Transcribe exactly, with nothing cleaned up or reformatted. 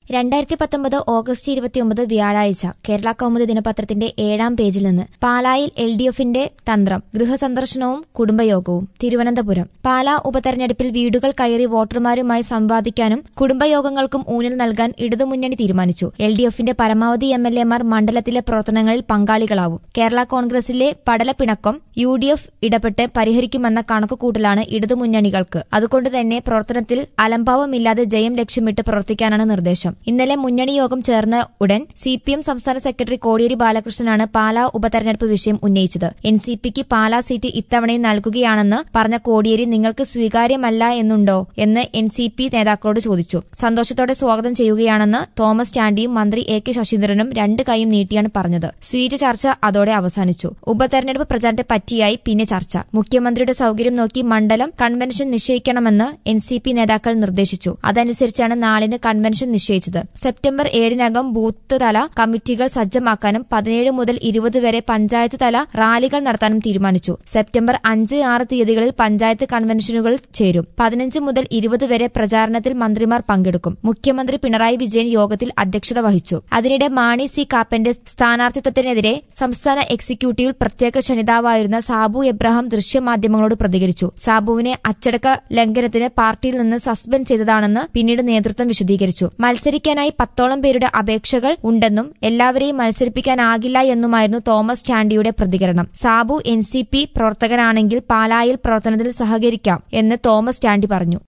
രണ്ടായിരത്തി പത്തൊമ്പത് ഓഗസ്റ്റ് ഇരുപത്തിയൊമ്പത് വ്യാഴാഴ്ച കേരള കൗമുദി ദിനപത്രത്തിന്റെ ഏഴാം പേജിൽ നിന്ന് പാലായിൽ എൽ ഡി എഫിന്റെ തന്ത്രം ഗൃഹസന്ദർശനവും കുടുംബയോഗവും. തിരുവനന്തപുരം. പാലാ ഉപതെരഞ്ഞെടുപ്പിൽ വീടുകൾ കയറി വോട്ടർമാരുമായി സംവാദിക്കാനും കുടുംബയോഗങ്ങൾക്കും ഊന്നൽ നൽകാൻ ഇടതുമുന്നണി തീരുമാനിച്ചു. എൽ ഡി എഫിന്റെ പരമാവധി എം എൽ എമാർ മണ്ഡലത്തിലെ പ്രവർത്തനങ്ങളിൽ പങ്കാളികളാവും. കേരള കോൺഗ്രസിലെ പടലപ്പിണക്കം യു ഡി എഫ് ഇടപെട്ട് പരിഹരിക്കുമെന്ന കണക്കുകൂട്ടലാണ് ഇടതുമുന്നണികൾക്ക്. അതുകൊണ്ടുതന്നെ പ്രവർത്തനത്തിൽ അലംഭാവമില്ലാതെ ജയം ലക്ഷ്യമിട്ട് പ്രവർത്തിക്കാനാണ് നിർദ്ദേശം. ഇന്നലെ മുന്നണി യോഗം ചേർന്ന ഉടൻ സി പി എം സംസ്ഥാന സെക്രട്ടറി കോടിയേരി ബാലകൃഷ്ണനാണ് പാലാ ഉപതെരഞ്ഞെടുപ്പ് വിഷയം ഉന്നയിച്ചത്. എൻ സി പിക്ക് പാലാ സീറ്റ് ഇത്തവണയും നൽകുകയാണെന്ന് പറഞ്ഞ കോടിയേരി നിങ്ങൾക്ക് സ്വീകാര്യമല്ല എന്നുണ്ടോ എന്ന് എൻ സി പി നേതാക്കളോട് ചോദിച്ചു. സന്തോഷത്തോടെ സ്വാഗതം ചെയ്യുകയാണെന്ന് തോമസ് ചാണ്ടിയും മന്ത്രി എ കെ ശശീന്ദ്രനും രണ്ട് കൈയും നീട്ടിയാണ് പറഞ്ഞത്. സ്വീറ്റ് ചർച്ച അതോടെ അവസാനിച്ചു. ഉപതെരഞ്ഞെടുപ്പ് പ്രചാരണത്തെ പറ്റിയായി പിന്നെ ചർച്ച. മുഖ്യമന്ത്രിയുടെ സൌകര്യം നോക്കി മണ്ഡലം കൺവെൻഷൻ നിശ്ചയിക്കണമെന്ന് എൻ സി പി നേതാക്കൾ നിർദ്ദേശിച്ചു. അതനുസരിച്ചാണ് നാലിന് കൺവെൻഷൻ നിശ്ചയിച്ചത്. സെപ്റ്റംബർ ഏഴിനകം ബൂത്ത് തല കമ്മിറ്റികൾ സജ്ജമാക്കാനും പതിനേഴ് മുതൽ ഇരുപത് വരെ പഞ്ചായത്ത് തല റാലികൾ നടത്താനും തീരുമാനിച്ചു. സെപ്റ്റംബർ അഞ്ച് ആറ് തീയതികളിൽ പഞ്ചായത്ത് കൺവെൻഷനുകൾ ചേരും. പതിനഞ്ച് മുതൽ ഇരുപത് വരെ പ്രചാരണത്തിൽ മന്ത്രിമാർ പങ്കെടുക്കും. മുഖ്യമന്ത്രി പിണറായി വിജയൻ യോഗത്തിൽ അധ്യക്ഷത വഹിച്ചു. അതിനിടെ മാണി സി കാപ്പന്റെ സ്ഥാനാർത്ഥിത്വത്തിനെതിരെ സംസ്ഥാന എക്സിക്യൂട്ടീവിൽ പ്രത്യേക ക്ഷണിതാവായിരുന്ന സാബു എബ്രഹാം ദൃശ്യമാധ്യമങ്ങളോട് പ്രതികരിച്ചു. സാബുവിനെ അച്ചടക്ക ലംഘനത്തിന് പാർട്ടിയിൽ നിന്ന് സസ്പെൻഡ് ചെയ്തതാണെന്ന് പിന്നീട് നേതൃത്വം വിശദീകരിച്ചു. മത്സരിക്കാനായി പത്തോളം പേരുടെ അപേക്ഷകൾ ഉണ്ടെന്നും എല്ലാവരെയും മത്സരിപ്പിക്കാനാകില്ല എന്നുമായിരുന്നു തോമസ് ചാണ്ടിയുടെ പ്രതികരണം. സാബു എൻ സി പി പ്രവർത്തകനാണെങ്കിൽ പാലായിൽ പ്രവർത്തനത്തിൽ സഹകരിക്കാം എന്ന് തോമസ് ചാണ്ടി പറഞ്ഞു.